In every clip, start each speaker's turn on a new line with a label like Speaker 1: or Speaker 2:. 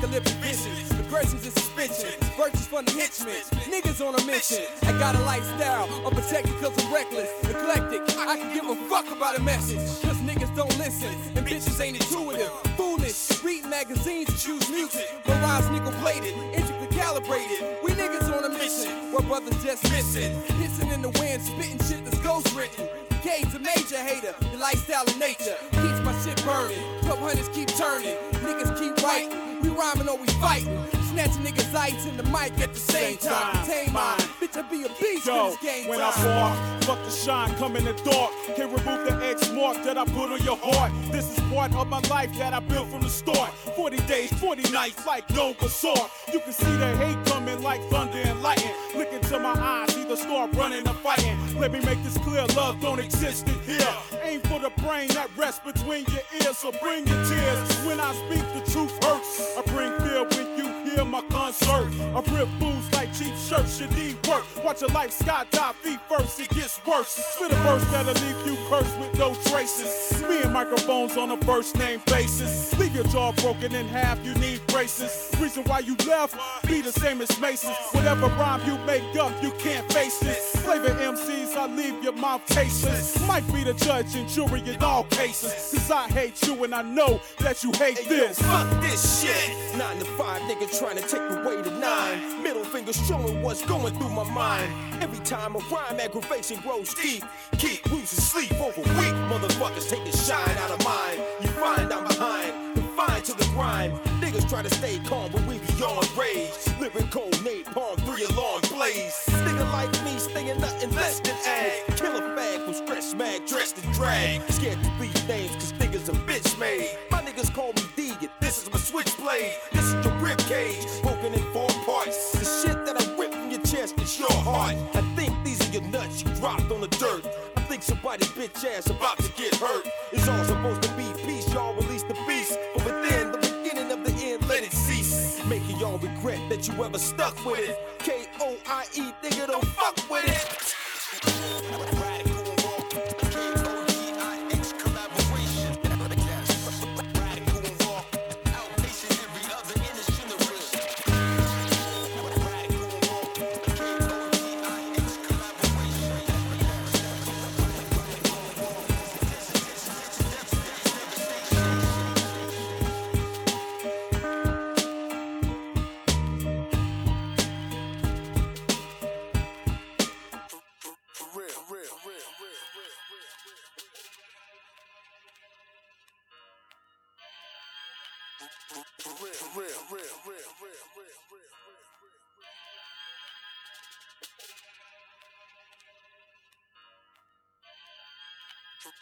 Speaker 1: apocalyptic visions. Aggressions and suspension, virtues from the henchmen. Niggas on a mission. I got a lifestyle, I'm protected cause I'm reckless. Eclectic, I can give a fuck about a message. Cause niggas don't listen, and bitches ain't intuitive. Foolish, reading magazines and choose music. My rhymes nickel plated, intricately calibrated. We niggas on a mission, where brothers just missing. Hissing in the wind, spitting shit that's ghost written. K's a major hater, the lifestyle of nature keeps my shit burning. 1200s keep turning, niggas keep writing. We rhyming or we fighting. Snatching niggas' ice in the mic at the same time. Tame mine, bitch, I be a beast
Speaker 2: Yo,
Speaker 1: in this game
Speaker 2: when
Speaker 1: time.
Speaker 2: I walk, fuck the shine, come in the dark. Can't remove the X mark that I put on your heart. This is part of my life that I built from the start. 40 days, 40 nights, like no bazaar. You can see the hate coming like thunder and lightning. Look into my eyes, either start running or fighting. Let me make this clear, love don't exist in here. Aim for the brain that rests between your ears, so bring your tears. When I speak, the truth hurts. I bring fear when you hear my concert. I rip fools like cheap shirts, you need work. Watch your life skydive feet first, it gets worse. Spit a verse that'll leave you cursed with no traces. Me and microphones on a first name basis. Leave your jaw broken in half, you need braces. Reason why you left, be the same as Mason's. Whatever rhyme you make up, you can't face it. Flavor MCs, I leave your mouth tasteless. Might be the judge and jury in all cases. Cause I hate you and I know that you hate this.
Speaker 3: Fuck this shit. 9 to 5, nigga trying to take away the 9. Middle finger showing what's going through my mind. Every time a rhyme, aggravation grows deep. Keep losing sleep over weak. Motherfuckers take the shine out of mine. You find I'm behind, confined to the grind. Niggas try to stay calm, but we beyond rage. Lyrical napalm, 3-alarm blaze. Nigga like me, staying nothing less than ag. Killer fag from stress mag, dressed in drag. Scared to read names, cause niggas a bitch made. My niggas call me Deegan, this is my switchblade. This is your rib cage, broken in 4 parts. The shit that I rip from your chest is your heart. I think these are your nuts you dropped on the dirt. I think somebody's bitch ass about to get hurt. It's all supposed to be peace, y'all release the beast. But within the beginning of the end, let it cease. Making y'all regret that you ever stuck with it. K-O-I-E, nigga, don't fuck with it.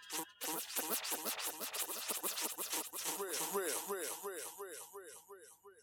Speaker 3: Real.